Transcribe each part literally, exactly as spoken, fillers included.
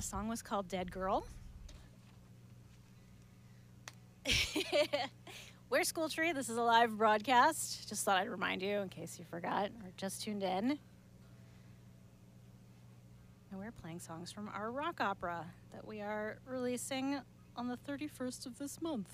song was called Dead Girl. We're School Tree. This is a live broadcast. Just thought I'd remind you in case you forgot or just tuned in. And we're playing songs from our rock opera that we are releasing on the thirty-first of this month.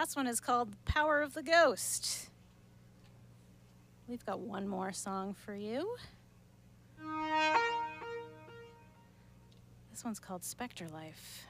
last one is called Power of the Ghost. We've got one more song for you. This one's called Spectre Life.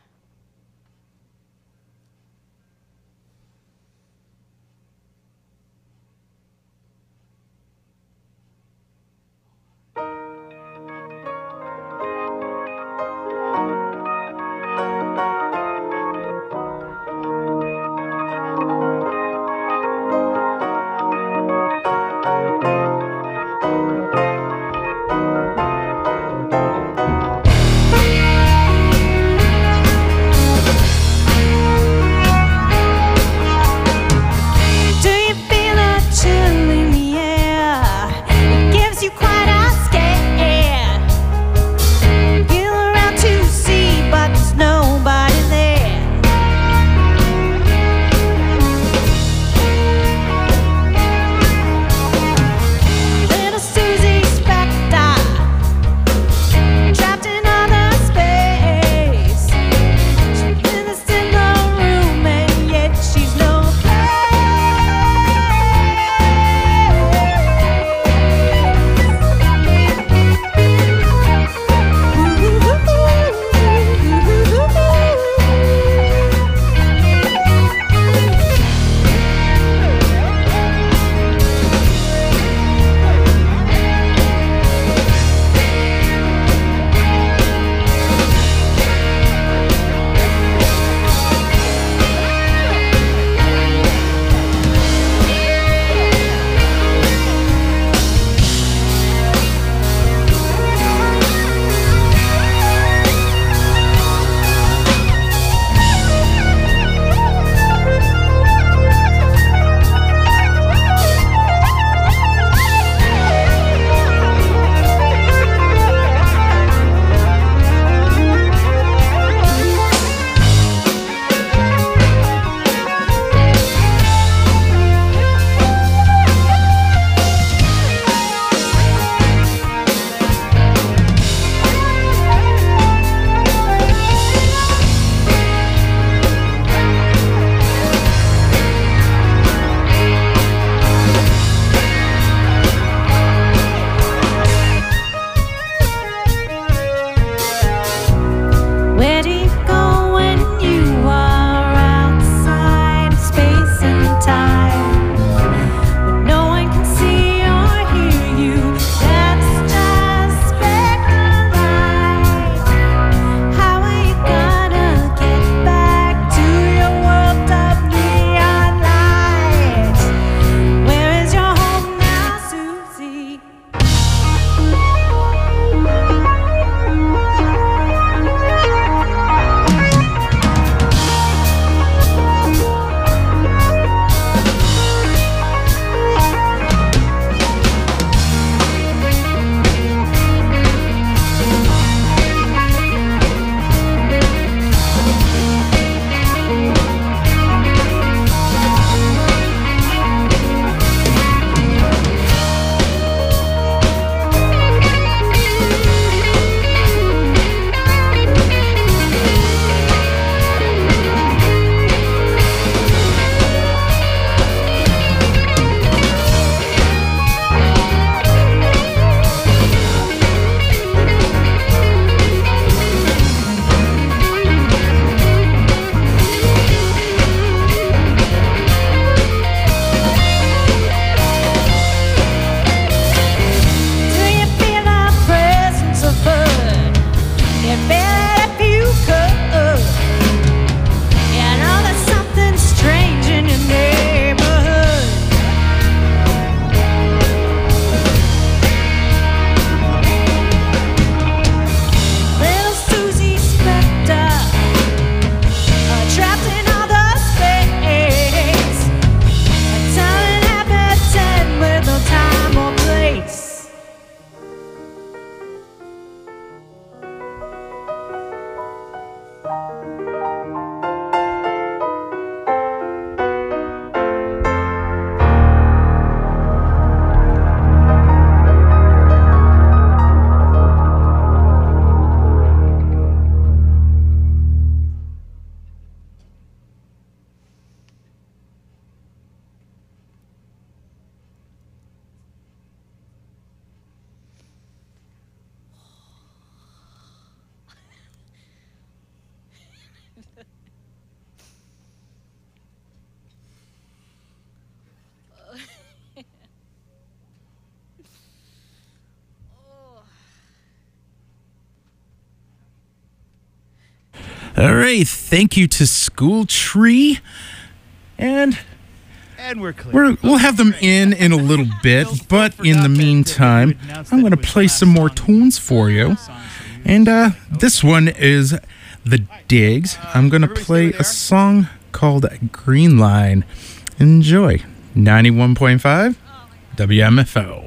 All right, thank you to School Tree. And And we're clear. we're, we'll have them in in a little bit, but in the meantime, I'm going to play some more tunes for you. And uh, this one is The Digs. I'm going to play a song called Green Line. Enjoy. ninety-one point five W M F O.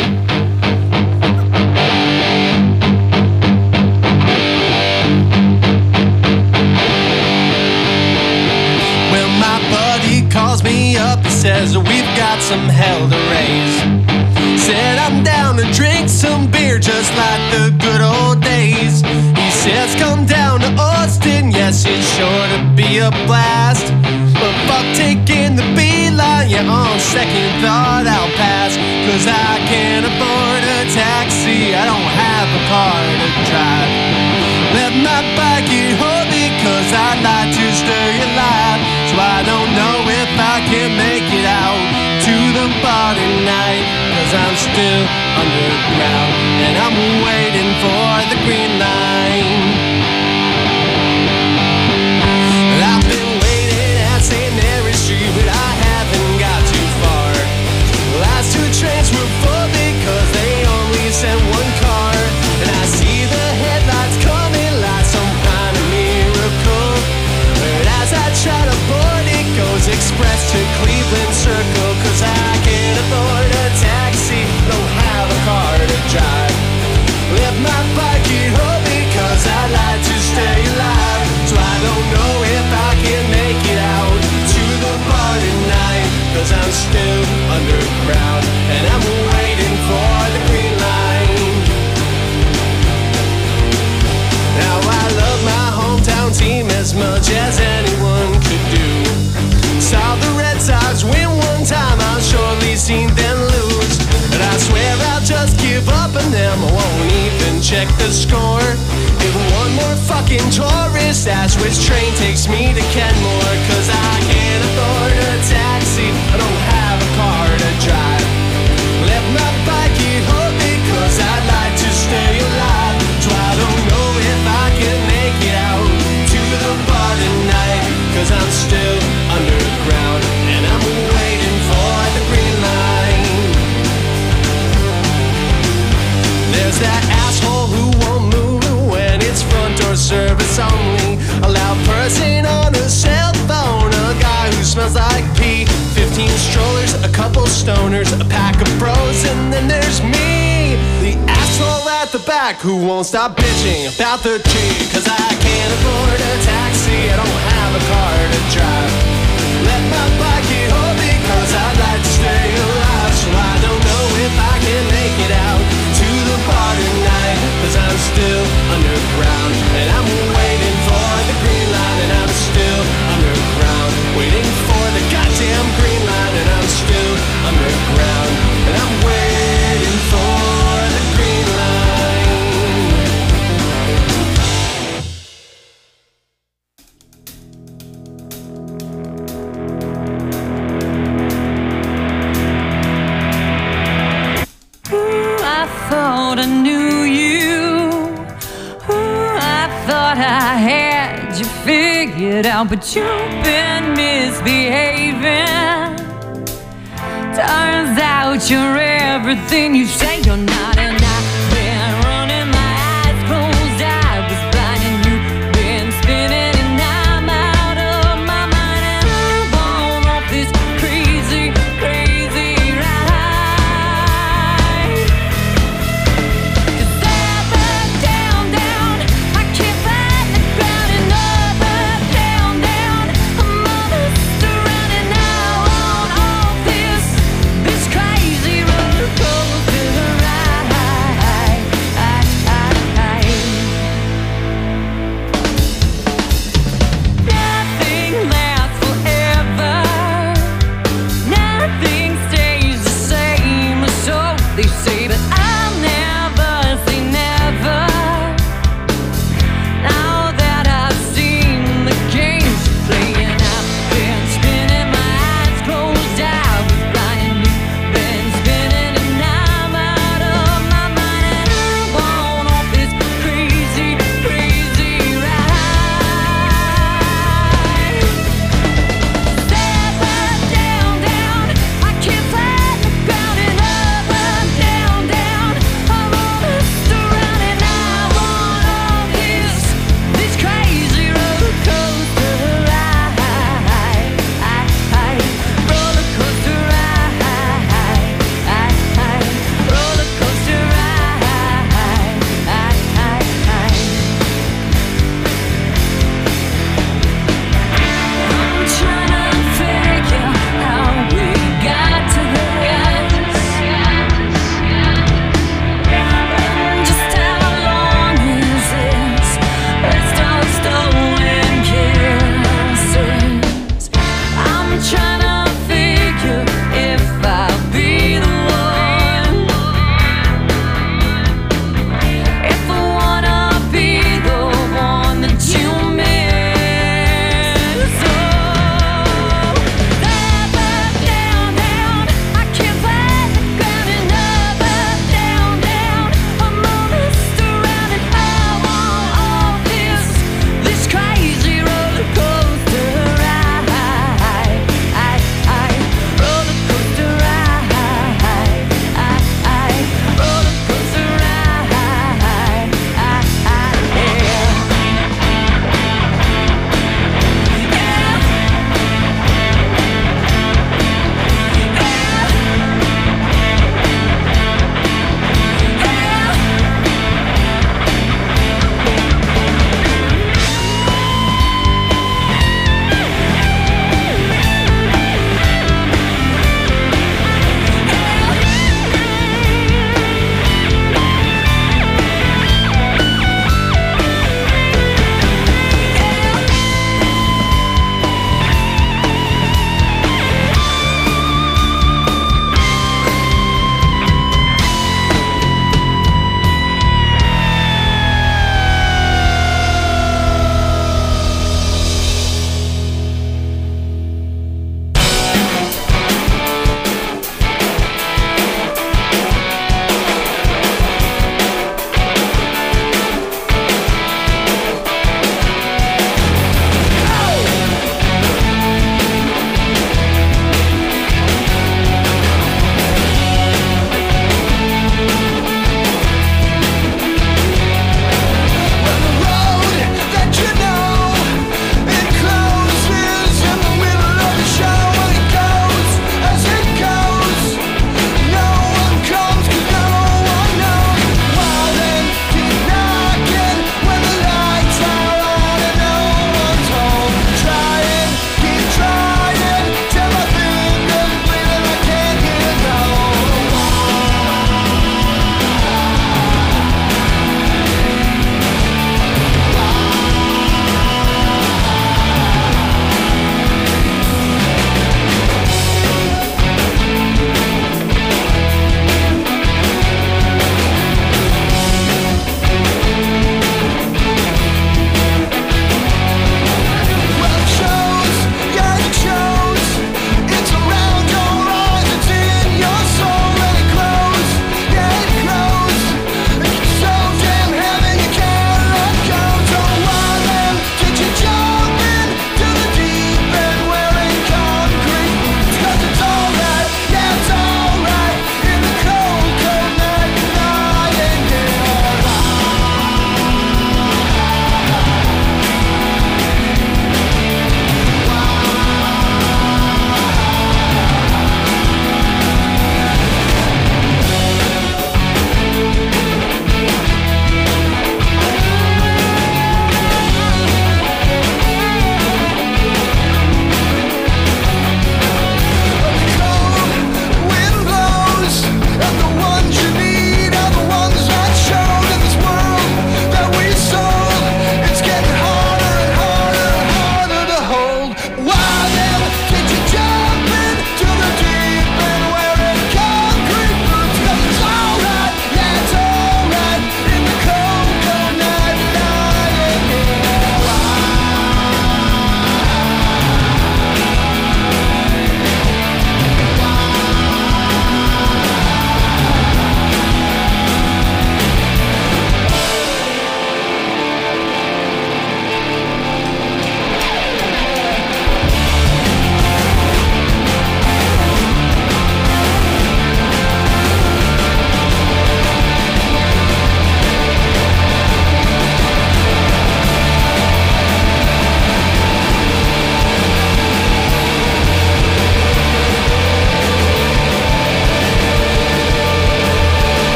Calls me up, he says we've got some hell to raise. Said I'm down to drink some beer just like the good old days. He says come down to Austin, yes it's sure to be a blast. But fuck taking the beeline, yeah on second thought I'll pass. Cause I can't afford a taxi, I don't have a car to drive. Let my bike get home because I'd like to stay alive. So I don't know if I can make it out to the bar tonight. Cause I'm still underground and I'm waiting for the green line. I've been waiting at Saint Mary's Street, but I haven't got too far. Last two trains were full because they only sent one car. And I see the headlights coming like some kind of miracle. But as I try to board, it goes express to Cleveland Circle. Cause I can't afford a taxi, don't have a car to drive. Left my bike at home because I like to stay alive. So I don't know if I can make it out to the bar tonight. Cause I'm still underground and I'm waiting for the green line. Now I love my hometown team as much as anyone could do. Saw the Red Sox win one time, I've surely seen them lose. But I swear I'll just give up on them, I won't even check the score. If one more fucking tourist asks which train takes me to Kenmore. Cause I can't afford a taxi, I don't have a car to drive. Left my bike at home because I'd like to stay alive. So I don't know if I can make it out to the bar tonight. Cause I'm still underground and I'm waiting for the green line. There's that asshole who won't move when it's front door service only. A loud person on a cell phone, a guy who smells like pee. Fifteen strollers, a couple stoners, a pack of bros, and then there's me, the asshole at the back who won't stop bitching about the tree. Cause I can't afford a taxi, I don't have a car to drive. Let my bike get home because I'd like to stay alive. So I don't know if I can make it out to the bar tonight. Cause I'm still underground and I'm waiting for the green line. And I'm still underground, waiting for the goddamn green line. And I'm still underground and I'm waiting for the green line. Ooh, I thought I knew you. Ooh, I thought I had you figured out, but you've been misbehaving. Turns out you're everything you say you're not, and I've been running my eyes closed. I was blind and you've been spinning, and I'm out of my mind, and I'm on off this crazy, crazy ride. 'Cause up, up, down, down, I can't find the ground, and up, up, down, down, I'm almost running out on off this, this crazy roller coaster ride.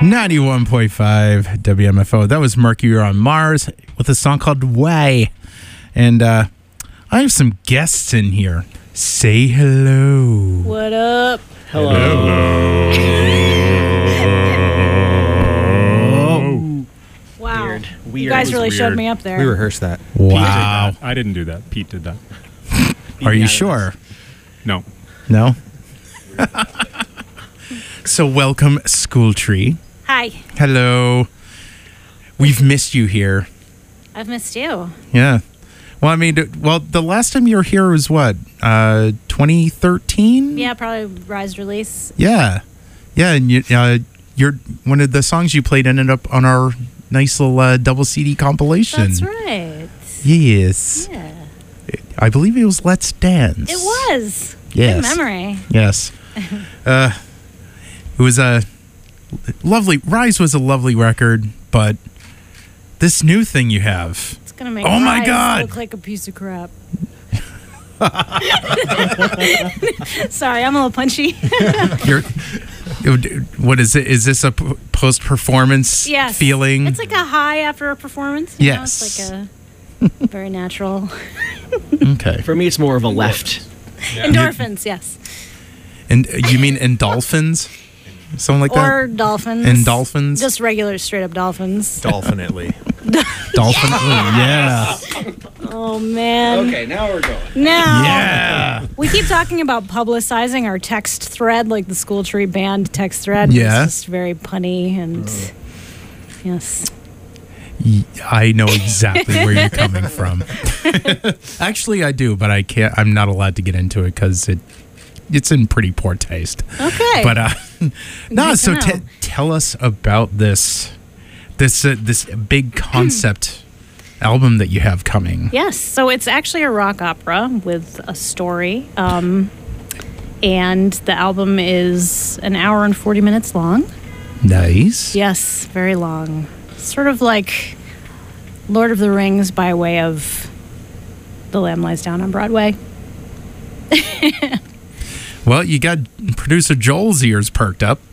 ninety-one point five W M F O. That was Mercury on Mars with a song called Way. And uh, I have some guests in here. Say hello. What up? Wow. Weird. You Weird. guys It was really showed weird. me up there. We rehearsed that. Wow. I didn't do that. Pete did that. Are you sure? No. No? So welcome, School Tree. Hi. Hello. We've missed you here. I've missed you. Yeah. Well, I mean, well, the last time you were here was what? Uh, twenty thirteen? Yeah, probably Rise release. Yeah. Yeah, and you, uh, you're one of the songs you played ended up on our nice little uh, double C D compilation. That's right. Yes. Yeah. I believe it was Let's Dance. It was. Yes. Good memory. Yes. uh, it was a lovely, Rise was a lovely record, but this new thing you have. It's going to make Oh my Rise God. look like a piece of crap. Sorry, I'm a little punchy. You're, what is it? Is this a p- post-performance Yes. feeling? It's like a high after a performance. You know? Yes. It's like a very natural. Okay. For me, it's more of a left. Endorphins, yes. And uh, you mean endolphins? Something like Or dolphins. that? Endolphins? Just regular straight up dolphins. Dolphinately. Dolphin? Oh, yeah. Oh, man. Okay, now we're going. Now. Yeah. We keep talking about publicizing our text thread, like the School Tree Band text thread. Yeah. It's just very punny and yes. Y- I know exactly where you're coming from. Actually, I do, but I can't. I'm not allowed to get into it because it it's in pretty poor taste. Okay. But uh, no. Good So to t- know. tell us about this this uh, this big concept album that you have coming. Yes. So it's actually a rock opera with a story. Um, and the album is an hour and forty minutes long. Nice. Yes, very long. Sort of like Lord of the Rings by way of The Lamb Lies Down on Broadway. Well, you got producer Joel's ears perked up.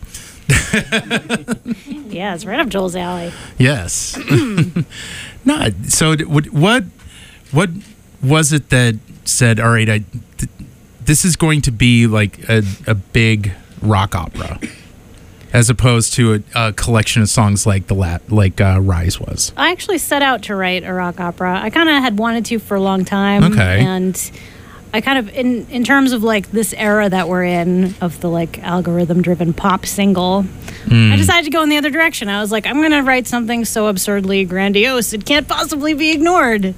Yeah, it's right up Joel's alley. Yes. No. So d- what what what was it that said, all right, I th- this is going to be like a, a big rock opera, as opposed to a, a collection of songs like the la- like uh, Rise was. I actually set out to write a rock opera. I kind of had wanted to for a long time. Okay. And I kind of, in, in terms of like this era that we're in, of the like algorithm driven pop single, I decided to go in the other direction. I was like, I'm going to write something so absurdly grandiose, it can't possibly be ignored.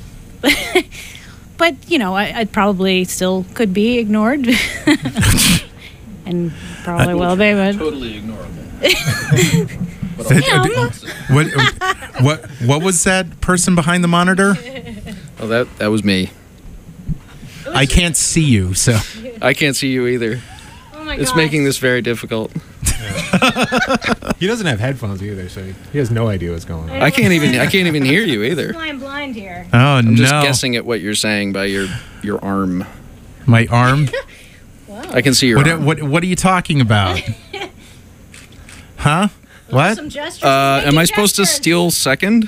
But, you know, I, I probably still could be ignored. And probably will be, but. Totally ignorable. Yeah. What what what was that person behind the monitor? Oh, that that was me. I can't see you, so I can't see you either. Oh my It's gosh. making this very difficult. He doesn't have headphones either, so he has no idea what's going on. I can't even I can't even hear you either. I'm blind here. oh I'm no, just guessing at what you're saying by your your arm. my arm. I can see your What arm. what what are you talking about? Huh? What? Some gestures. Uh, am Making I supposed to gestures. steal second?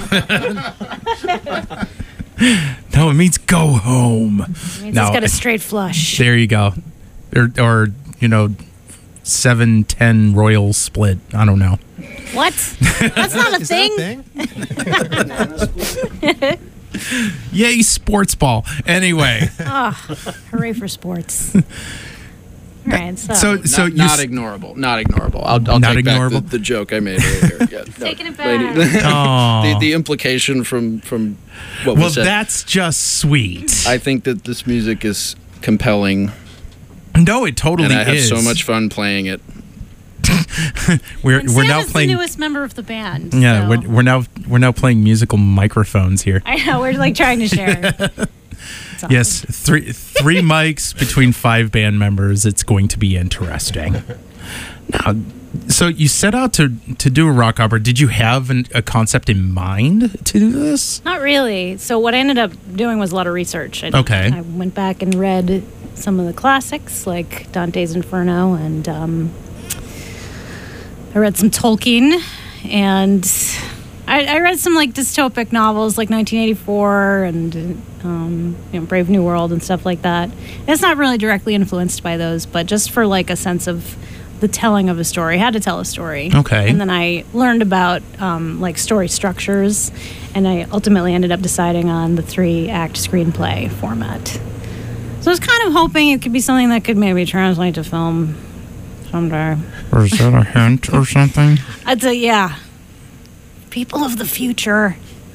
No, it means go home. It means No. It's got a straight flush. There you go. Or, or you know, seven ten royal split. I don't know. What? That's not a Is that thing. a thing? Yay, sports ball. Anyway, Oh, hooray for sports. All right, so, so so not, you not s- ignorable. Not ignorable. I'll, I'll Not take ignorable? back the, the joke I made earlier. Yeah, no, Taking it lady- back. Aw. the, the implication from from what well, was said. that's just sweet. I think that this music is compelling, no, it totally and I have is. so much fun playing it. We're and we're Sam now is playing. the newest member of the band. Yeah, so- we're, we're now we're now playing musical microphones here. I know we're like trying to share. It's awesome. Yes, three three mics between five band members. It's going to be interesting. Now, so you set out to to do a rock opera. Did you have an, a concept in mind to do this? Not really. So what I ended up doing was a lot of research. I, Okay. I went back and read some of the classics like Dante's Inferno and um, I read some Tolkien, and I, I read some like dystopic novels like nineteen eighty-four and um, you know, Brave New World and stuff like that. It's not really directly influenced by those, but just for like a sense of the telling of a story, how to tell a story. Okay. And then I learned about um, like story structures, and I ultimately ended up deciding on the three-act screenplay format. So I was kind of hoping it could be something that could maybe translate to film someday. Or is that a hint or something? I'd say, yeah. People of the future.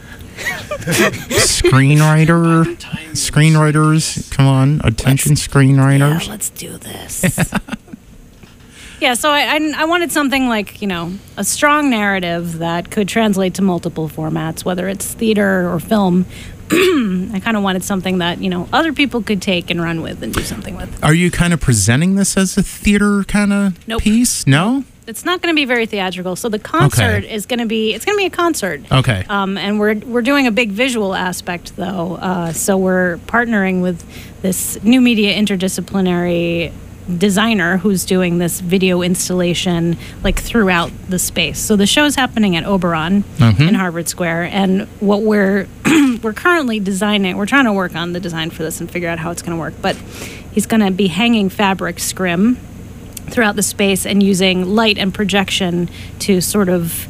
Screenwriter, screenwriters, come on, attention, screenwriters. Yeah, let's do this. Yeah, so I, I I wanted something like, you know, a strong narrative that could translate to multiple formats, whether it's theater or film. I kind of wanted something that, you know, other people could take and run with and do something with. Are you kind of presenting this as a theater kind of Nope. piece? No? It's not going to be very theatrical. So the concert Okay. is going to be, it's going to be a concert. Okay. Um, and we're we're doing a big visual aspect, though. Uh, so we're partnering with this new media interdisciplinary designer who's doing this video installation like throughout the space. So the show's happening at Oberon Mhm. in Harvard Square, and what we're we're currently designing, we're trying to work on the design for this and figure out how it's going to work. But he's going to be hanging fabric scrim throughout the space and using light and projection to sort of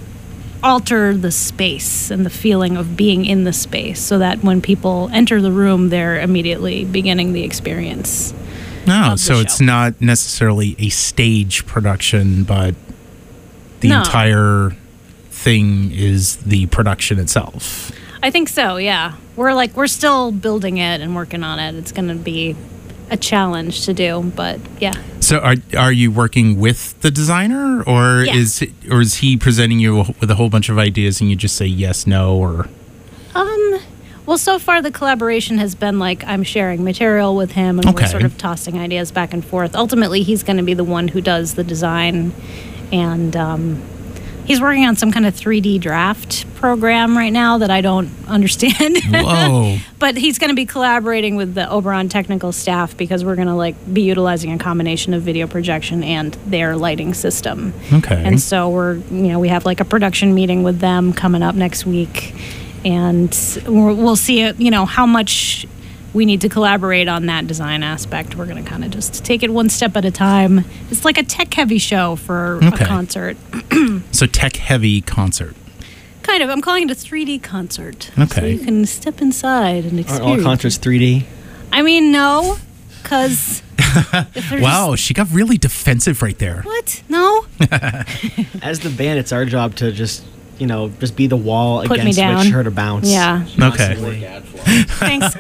alter the space and the feeling of being in the space, so that when people enter the room, they're immediately beginning the experience. No, of the so it's show. not necessarily a stage production, but the No. entire thing is the production itself. I think so, yeah. We're like, we're still building it and working on it. It's going to be a challenge to do, but yeah. So are are you working with the designer, or Yeah. is it, or is he presenting you with a whole bunch of ideas and you just say yes, no, or? Um, well, so far the collaboration has been like I'm sharing material with him and Okay. we're sort of tossing ideas back and forth. Ultimately, he's going to be the one who does the design, and um, he's working on some kind of three D draft program right now that I don't understand. Whoa. But he's going to be collaborating with the Oberon technical staff because we're going to like be utilizing a combination of video projection and their lighting system. Okay. And so we're, you know, we have like a production meeting with them coming up next week, and we're, we'll see, you know, how much we need to collaborate on that design aspect. We're going to kind of just take it one step at a time. It's like a tech-heavy show for Okay. a concert. So tech-heavy concert. Kind of. I'm calling it a three D concert. Okay. So you can step inside and Aren't experience. all concerts three D? I mean, no, because Wow, she got really defensive right there. what? No, As the band, it's our job to just, you know, just be the wall Put me against down. which her to bounce. Yeah. Okay. constantly. Thanks,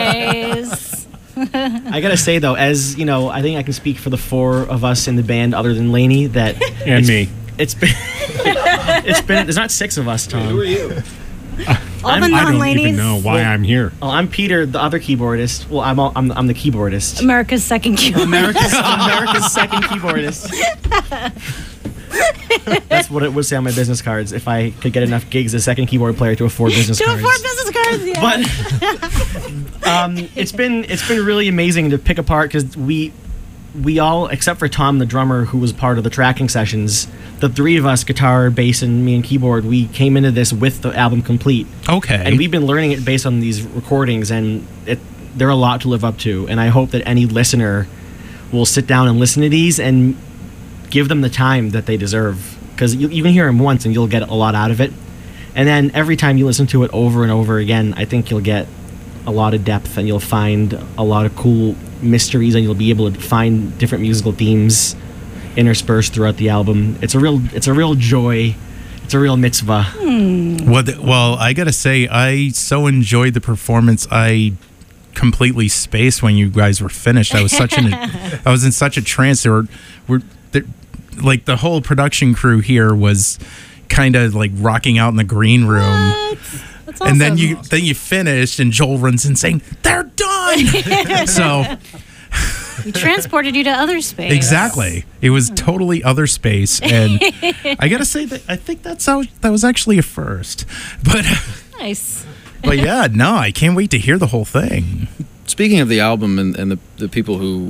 guys. I gotta say though, as you know, I think I can speak for the four of us in the band, other than Lainey, that And it's- me. It's been, it's been. There's not six of us, Tom. Who are you? All I'm- the I don't non-ladies. even know why I'm here. Oh, I'm Peter, the other keyboardist. Well, I'm all, I'm I'm the keyboardist. America's second keyboard. America's America's second keyboardist. That's what it would say on my business cards if I could get enough gigs as second keyboard player to afford business To cards. afford business cards. Yeah. But um, it's been it's been really amazing to pick apart because we we all, except for Tom, the drummer, who was part of the tracking sessions, the three of us, guitar, bass, and me and keyboard, we came into this with the album complete. Okay. And we've been learning it based on these recordings, and it, they're a lot to live up to. And I hope that any listener will sit down and listen to these and give them the time that they deserve. Because you, you can hear them once and you'll get a lot out of it. And then every time you listen to it over and over again, I think you'll get a lot of depth and you'll find a lot of cool mysteries, and you'll be able to find different musical themes interspersed throughout the album. It's a real, it's a real joy. It's a real mitzvah. Well, th- well, I gotta say, I so enjoyed the performance. I completely spaced when you guys were finished. I was such an, I was in such a trance. There were, were there, like the whole production crew here was kind of like rocking out in the green room. What? That's awesome. And then you then you finished, and Joel runs in saying, "They're done." So we transported you to other space. exactly, it was totally other space, and I gotta say that I think that's how that was actually a first. But Nice. but yeah, no, I can't wait to hear the whole thing. Speaking of the album and, and the, the people who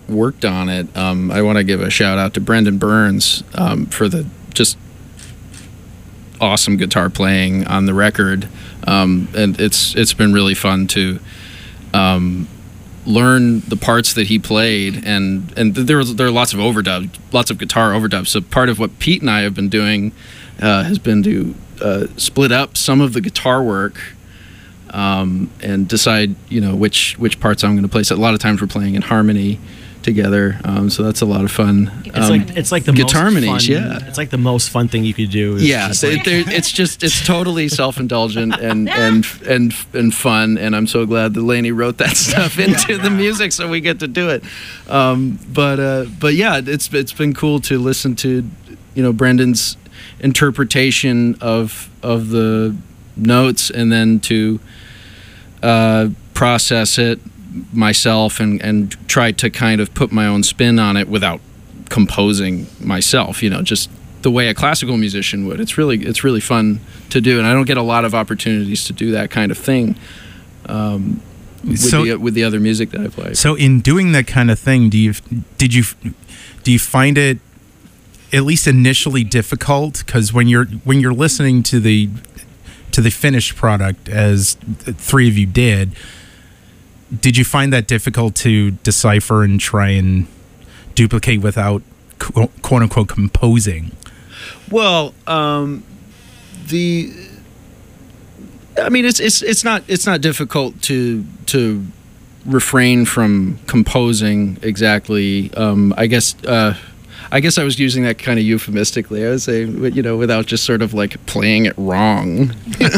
worked on it. Um, I want to give a shout out to Brendan Burns um, for the just awesome guitar playing on the record, um, and it's it's been really fun to um, learn the parts that he played, and and there was, there are lots of overdubs, lots of guitar overdubs. So part of what Pete and I have been doing uh, has been to uh, split up some of the guitar work um, and decide, you know, which which parts I'm going to play. So a lot of times we're playing in harmony together, um, so that's a lot of fun. It's um, like it's like the guitar most harmonies, fun, yeah. It's like the most fun thing you could do. is Yeah, just they, like- they're- it's just it's totally self-indulgent and and and and fun, and I'm so glad that Lainey wrote that stuff into the music so we get to do it. Um, but uh, but yeah, it's it's been cool to listen to, you know, Brendan's interpretation of of the notes, and then to uh, process it myself and and try to kind of put my own spin on it without composing myself, you know, just the way a classical musician would. It's really it's really fun to do, and I don't get a lot of opportunities to do that kind of thing um, with, So- the, with the other music that I play. So in doing that kind of thing, do you did you do you find it at least initially difficult? Because when you're when you're listening to the to the finished product, as the three of you did, did you find that difficult to decipher and try and duplicate without quote, quote unquote composing? Well, um, the I mean, it's it's it's not it's not difficult to to refrain from composing exactly. Um, I guess uh, I guess I was using that kind of euphemistically. I was saying, you know, without just sort of like playing it wrong.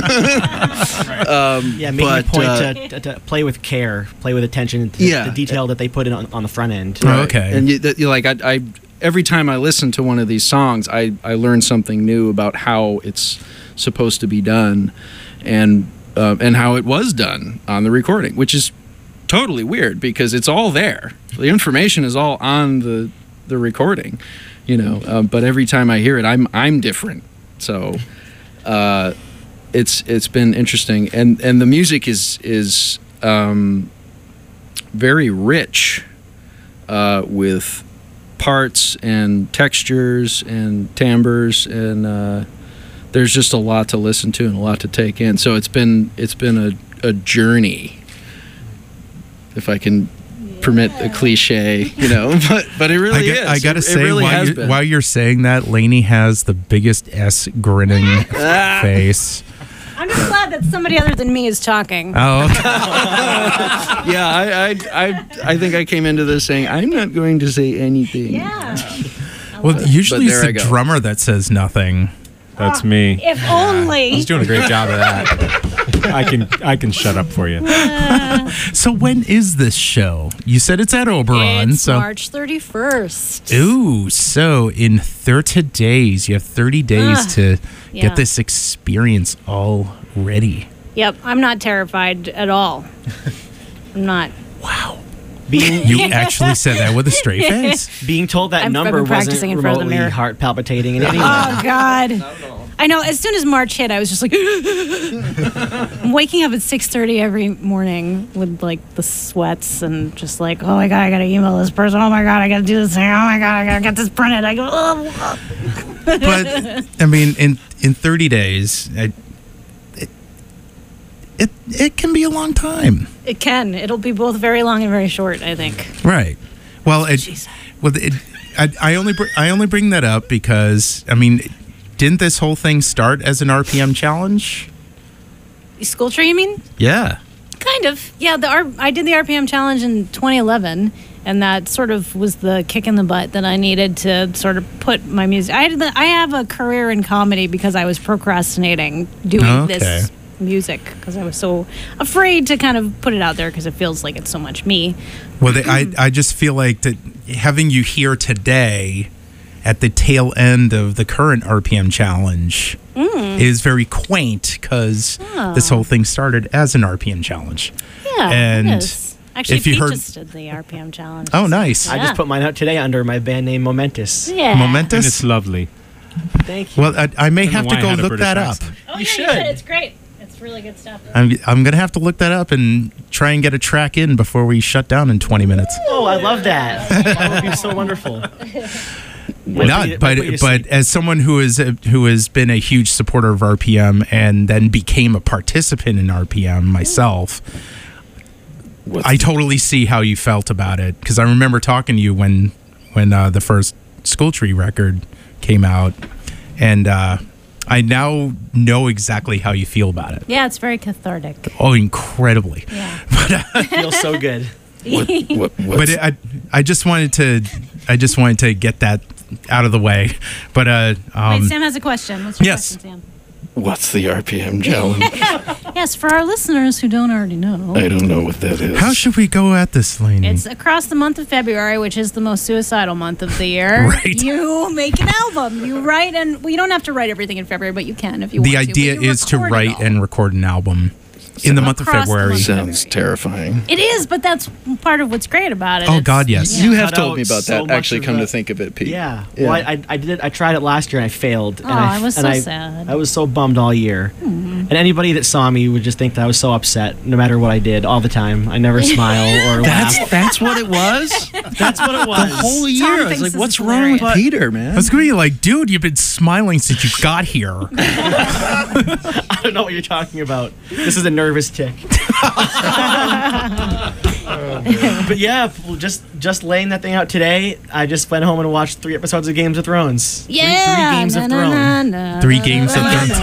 um, yeah, making but, a point uh, to, to, to play with care, play with attention to Yeah. the detail that they put in on, on the front end. Oh, okay. And you, that, you like I, I every time I listen to one of these songs, I I learn something new about how it's supposed to be done, and uh, and how it was done on the recording, which is totally weird because it's all there. The information is all on the the recording, you know. Um, but every time I hear it, I'm I'm different. So. Uh, it's it's been interesting, and and the music is is um, very rich uh, with parts and textures and timbres, and uh, there's just a lot to listen to and a lot to take in. So it's been it's been a, a journey, if I can permit a cliche, you know, but but it really I, is. I gotta It- it say, really while, has you're, been. while you're saying that, Lainey has the biggest S grinning Ah. face. I'm just glad that somebody other than me is talking. Oh, okay. Yeah, I, I, I, I think I came into this saying I'm not going to say anything. Yeah. Well, usually But it's there I the go. drummer that says nothing. That's me. If only. He's doing a great job of that. I can I can shut up for you. So when is this show? You said it's at Oberon. It's so March thirty-first. Ooh, so in thirty days, you have thirty days Ah, to yeah. get this experience all ready. Yep, I'm not terrified at all. I'm not. Wow. Being You actually said that with a straight face. being told that I've- I've number been practicing wasn't in front of the remotely mirror. heart palpitating in any way. Oh God. I know. As soon as March hit, I was just like, I'm waking up at six thirty every morning with like the sweats and just like, oh my God, I gotta email this person. Oh my God, I gotta do this thing. Oh my God, I gotta get this printed. I go, oh. But I mean, in in thirty days, I, it, it it can be a long time, It can. It'll be both very long and very short, I think. right? Well, it, Jeez. well, it, I, I only br- I only bring that up because I mean, didn't this whole thing start as an R P M challenge? School tree, you mean? Yeah. Kind of. Yeah, the R- I did the R P M challenge in twenty eleven, and that sort of was the kick in the butt that I needed to sort of put my music. I had the, I have a career in comedy because I was procrastinating doing Okay. this music because I was so afraid to kind of put it out there because it feels like it's so much me. Well, they, I I just feel like that having you here today at the tail end of the current R P M challenge is very quaint because this whole thing started as an R P M challenge. Yeah, And it is. Actually, if you Pete heard- just did the R P M challenge. Oh, nice. I Yeah. just put mine out today under my band name Momentous. Yeah. And Momentous. it's lovely. Thank you. Well, I, I may don't know have to why I go had a look British that up. accent. Oh, You yeah, should. It's great. It's really good stuff. I'm I'm gonna have to look that up and try and get a track in before we shut down in twenty minutes. Oh, I love that. That would be so wonderful. Wait Not, till you- but wait till you but see. as someone who is who has been a huge supporter of R P M and then became a participant in R P M myself, What's I totally see how you felt about it, because I remember talking to you when when uh, the first School Tree record came out, and uh, I now know exactly how you feel about it. Yeah, it's very cathartic. Oh, incredibly! Yeah. It feels so good. what, what, But what's, it, I I just wanted to I just wanted to get that out of the way. But uh, um, Wait, Sam has a question. What's your yes. question, Sam? what's the R P M challenge? Yes, for our listeners who don't already know. I don't know what that is. how should we go at this, Lainey? It's across the month of February, which is the most suicidal month of the year. Right. You make an album. You write, and well, you don't have to write everything in February, but you can if you The want to. idea but you is to record it write all. and record an album in the month of Across the February. month. Sounds terrifying. It is, but that's part of what's great about it. Oh, It's- God, yes. You have Cut told out me about so that. much Actually, of come the- to think of it, Pete. Yeah. Yeah. Well, I, I, I did it. I tried it last year and I failed. Oh, and I, I was and so I, sad. I was so bummed all year. And anybody that saw me would just think that I was so upset, no matter what I did, all the time. I never smile or laugh. That's that's what it was. That's what it was. The whole year, I was thinks like, this "What's is wrong with hilarious. Peter, I man?" was going to be like, dude, you've been smiling since you got here. I don't know what you're talking about. This is a nervous tick. But yeah, well, just just laying that thing out today, I just went home and watched three episodes of Games of Thrones. Three- Yeah. Three, Games of Thrones. Three games of Thrones.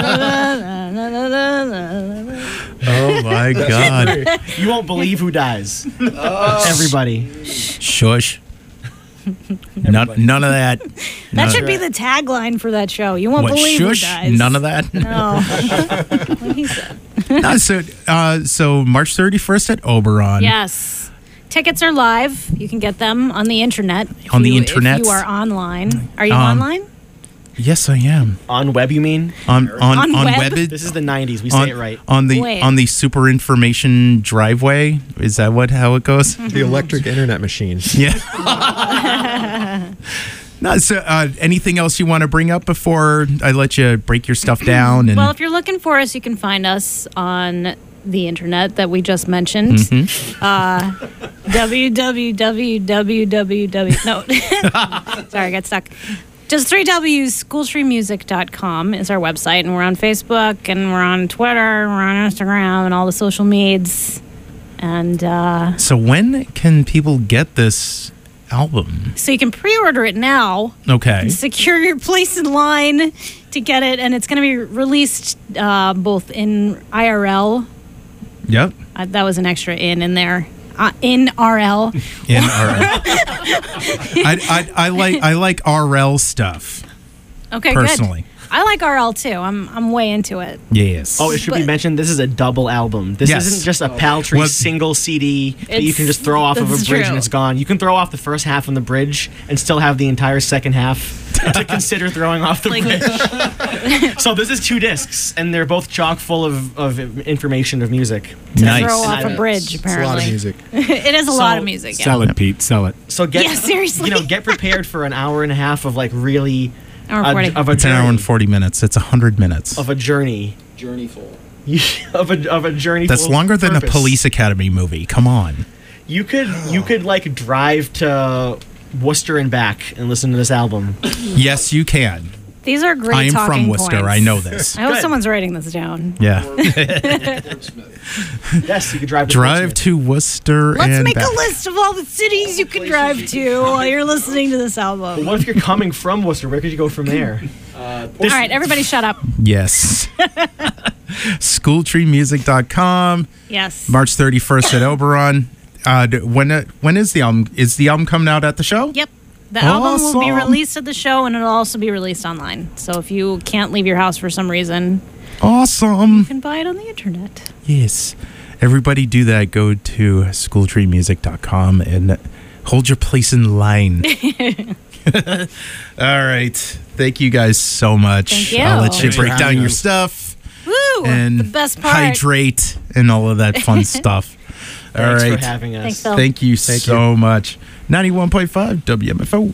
Oh my God. You won't believe who dies. Everybody. Shush. None, none of that. That should be the tagline for that show. You won't What, believe shush? who dies. None of that. No. What he said. No, so, uh, so March thirty-first at Oberon. Yes. Tickets are live. You can get them on the internet. if On the you- internet? If you are online. Are you Um, online? Yes, I am. On web, you mean? On on On on web? web. This is the nineties. We on, say it right. on the Wait. on the super information driveway. Is that what how it goes? The electric internet machines. Yeah. No, so uh, anything else you want to bring up before I let you break your stuff down? And Well, if you're looking for us, you can find us on the internet that we just mentioned. Mm-hmm. Uh, www. No. Sorry, I got stuck. Just three W's, school tree music dot com is our website, and we're on Facebook, and we're on Twitter, and we're on Instagram, and all the social medias. And uh, so when can people get this album? so you can pre-order it now. Okay. Secure your place in line to get it, and it's going to be released uh, both in I R L. Yep. Uh, that was an extra in in there. Uh, in R L. In R L. I, I I like I like R L stuff Okay, personally. good. I like R L too. I'm I'm way into it. Yes. Oh, it should be But- mentioned. This is a double album. This Yes. isn't just a paltry Well- single C D that you It's- can just throw off of a that's bridge true. and it's gone. You can throw off the first half on the bridge and still have the entire second half to consider throwing off the Like- bridge. So this is two discs, and they're both chock full of, of information of music. Nice. Throw off a Nice. bridge, It's a lot of apparently. music. It is a So- lot of music. Yeah. Sell it, Pete. Sell it. So get Yeah, seriously. you know, get prepared for an hour and a half of like really Hour a- forty. of a It's an journey, hour and forty minutes. It's a hundred minutes. of a journey Journeyful. of a of a journey. That's full of longer than purpose. a Police Academy movie. Come on. You could you could like drive to Worcester and back and listen to this album. Yes, you can. These are great I am talking from Worcester. points. I know this. I hope Good. someone's writing this down. Yeah. Yes, you could drive to Drive Portsmouth. to Worcester Let's and make back. a list of all the cities you can drive to while you're listening to this But album. what if you're coming from Worcester? Where could you go from there? All right, everybody shut up. Yes. school tree music dot com. Yes. March thirty-first at Oberon. Uh, d- when uh, when is the album? Is the album coming out at the show? Yep. The album will be Awesome. released at the show, and it'll also be released online. So if you can't leave your house for some reason, Awesome. you can buy it on the internet. Yes. Everybody do that. Go to school tree music dot com and hold your place in line. All right. Thank you guys so much. Thank you. I'll let you Thanks for break down having your us. stuff Woo! and the best part. hydrate and all of that fun stuff. All Thanks right. for having us. Thanks, Phil. Thank you Thank so much. ninety-one point five W M F O.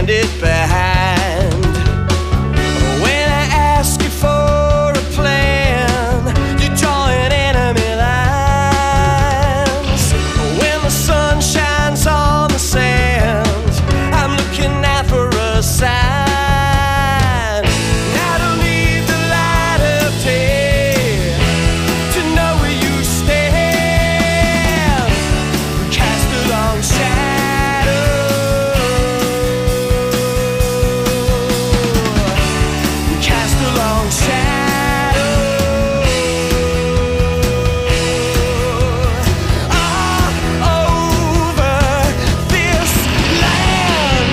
leaving it behind. When I ask you for a plan, you're drawing enemy lines. When the sun shines on the sand, I'm looking out for a sign. I don't need the light of day to know where you stand. We cast a long shadow. We cast a long shadow all over this land.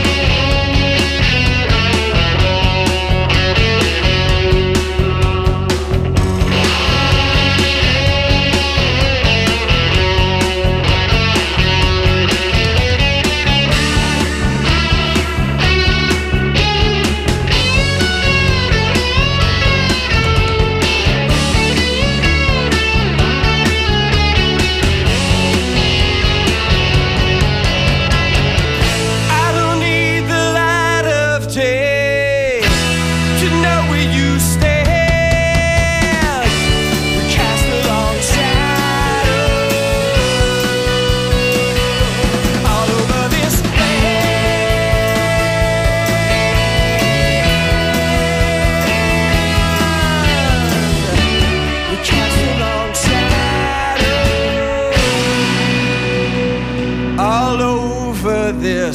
I don't need the light of day to know where you stand. We cast a long shadow all over this land. We cast a long shadow all over this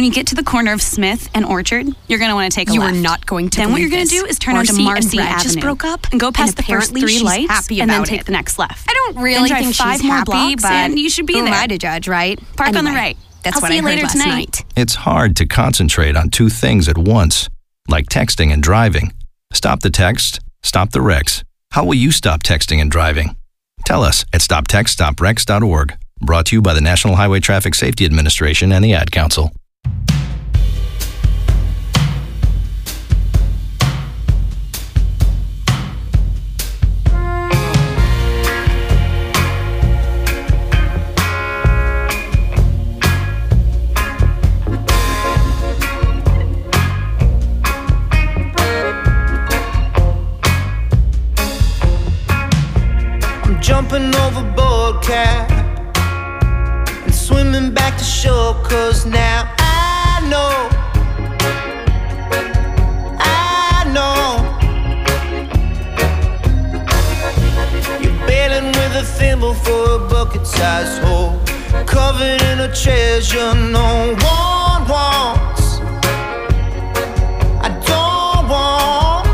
you get to the corner of Smith and Orchard, you're going to want to take a You left. are not going to Then what you're believe going to this. do is turn onto Marcy Marcy and Brad Avenue. just broke up, and go past and the first apparently three she's lights happy and then about take it. the next left. I don't really Then drive think five she's more happy, blocks but and you should be who am there. I to judge, right? Park on the Anyway, right. That's I'll what see I you heard later last tonight. night. It's hard to concentrate on two things at once, like texting and driving. Stop the text, stop the wrecks. How will you stop texting and driving? Tell us at stop text stop wrecks dot org. Brought to you by the National Highway Traffic Safety Administration and the Ad Council. Jumping overboard, cat, and swimming back to shore, 'cause now I know, I know you're bailing with a thimble for a bucket-sized hole, covered in a treasure no one wants. I don't want.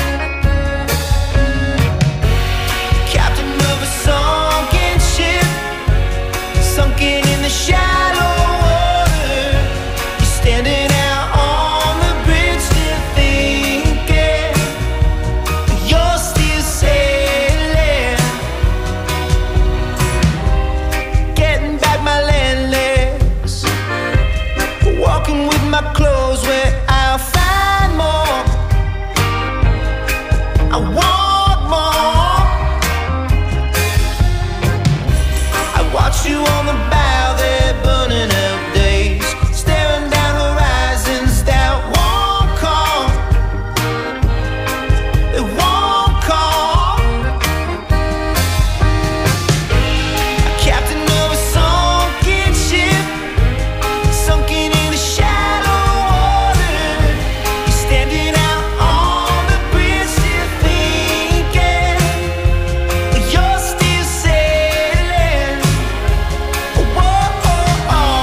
Captain of a sunken ship, sunken in the shallow water. You're standing out on the bridge, still thinking you're still sailing. Getting back my land legs, walking with my clothes where I'll find more. I want more. I watch you on the bow there, burning out days, staring down horizons that won't come. They won't come. A captain of a sunken ship, sunken in the shallow water. You're standing out on the bridge, still thinking you're still sailing. Whoa, oh, oh.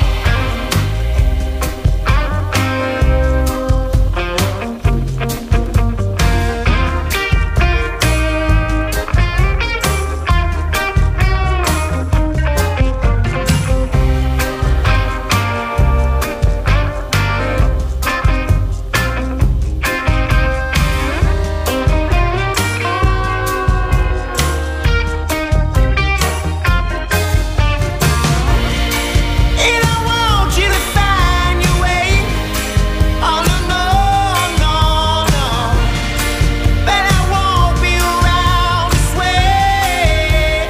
And I want you to find your way. Oh no, no, no, no. But I won't be around this way.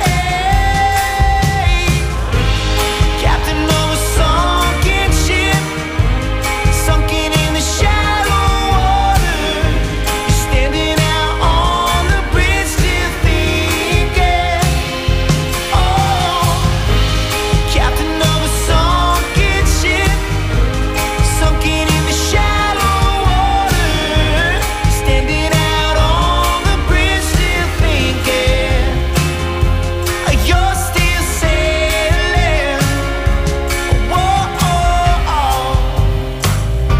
Captain of a sunken ship, sunken in the shallow water. You're standing out on the bridge, still thinking, oh. Captain of a sunken ship, sunken in the shallow water. Standing out on the bridge, still thinking you're still sailing. Whoa, oh, oh.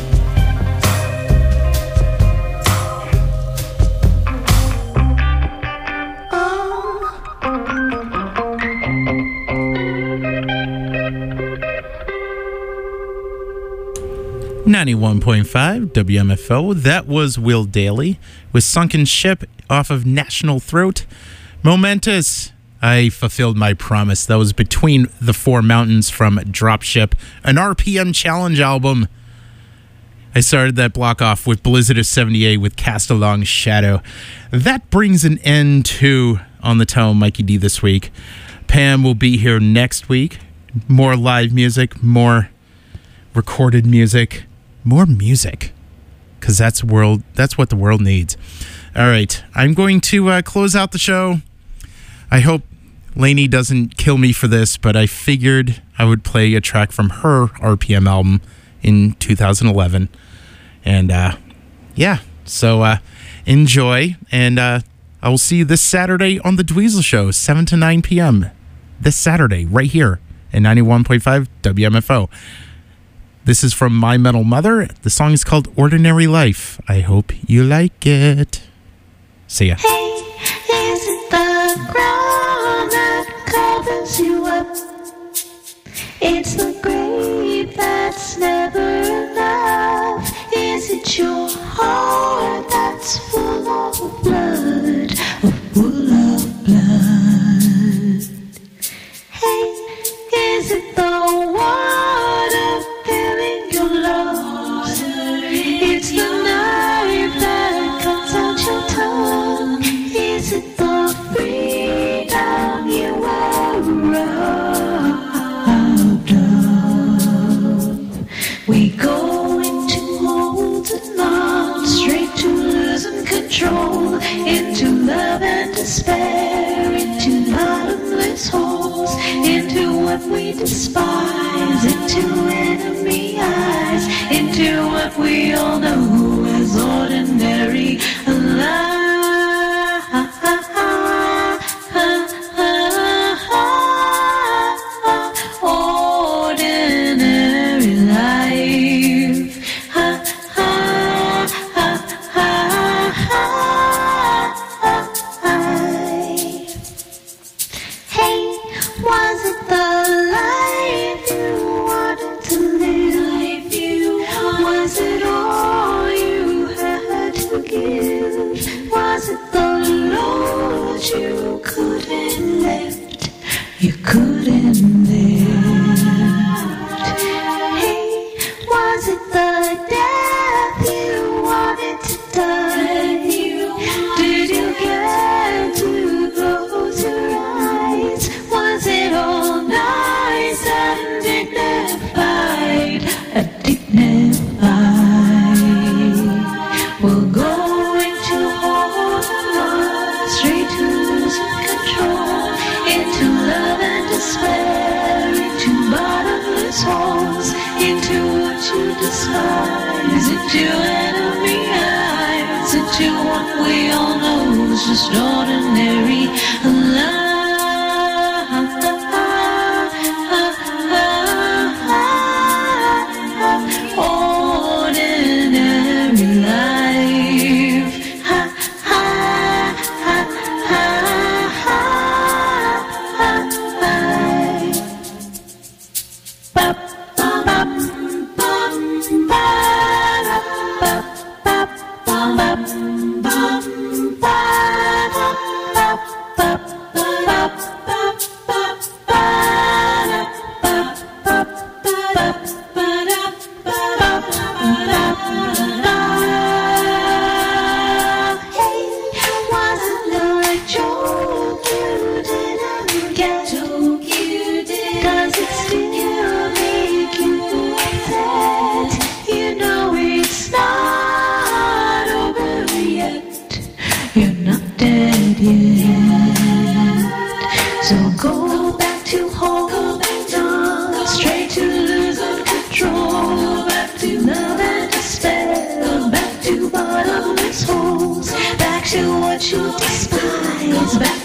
ninety-one point five W M F O. That was Will Daly with Sunken Ship off of National Throat. Momentous. I fulfilled my promise. That was Between the Four Mountains from Dropship, an R P M challenge album. I started that block off with Blizzard of seventy-eight with Cast a Long Shadow. That brings an end to On the Tone Mikey D this week. Pam will be here next week. More live music, more recorded music, more music, because that's world. That's what the world needs. All right, I'm going to uh, close out the show. I hope Lainey doesn't kill me for this, but I figured I would play a track from her R P M album in two thousand eleven, and uh, yeah, so uh, enjoy, and uh, I will see you this Saturday on the Dweezil Show, seven to nine p.m. this Saturday, right here at ninety-one point five W M F O. This is from My Metal Mother. The song is called Ordinary Life. I hope you like it. See ya. Is it the ground that covers you up? It's the grave that's never enough. Is it your heart that's full of blood, oh, full of blood? Hey, is it the water filling your lungs? It's the knife that cuts out your tongue. Is it the freedom you were robbed of? We go into holes and on, straight to losing control, into love and despair, into bottomless holes, into what we despise, into enemy eyes, into what we all know as ordinary life. Ordinary life. Hey, was it the life you wanted to live? Was it all you had to give? Was it the load you couldn't lift? You couldn't lift. Hey, was it the death you wanted to die? Did you get to close your eyes? Was it all nice and dignified? A dignified. We'll go into hold on, straight to losing control, into love and despair, into bottomless holes, into what you despise, into enemy eyes, into what we all know is just ordinary life. Ordinary life. Ha, ha, ha, ha, ha, ha, ha. Bop, bop, bop, bop, bop, bop, bop, bop, bop, bop, bop, bop, bop, You're not dead yet. So go back to hold on, straight to losing control, back to love and despair, back to bottomless holes, back to what you despise, back